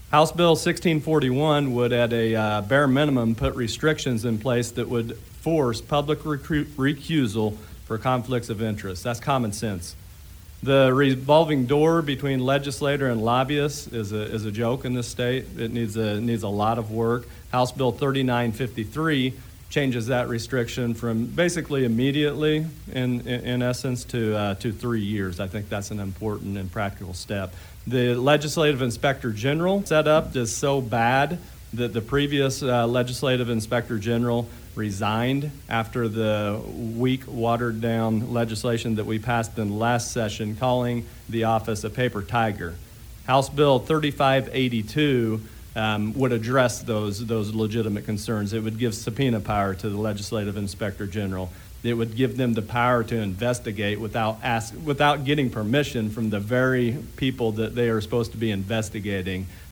House Bill 1641 would, at a bare minimum, put restrictions in place that would force public recusal for conflicts of interest. That's common sense. The revolving door between legislator and lobbyist is a joke in this state. It needs a lot of work. House Bill 3953 changes that restriction from basically immediately, in essence, to 3 years. I think that's an important and practical step. The legislative inspector general setup is so bad that the previous legislative inspector general resigned after the weak, watered-down legislation that we passed in the last session, calling the office a paper tiger. House Bill 3582 would address those legitimate concerns. It would give subpoena power to the legislative inspector general. It would give them the power to investigate without getting permission from the very people that they are supposed to be investigating.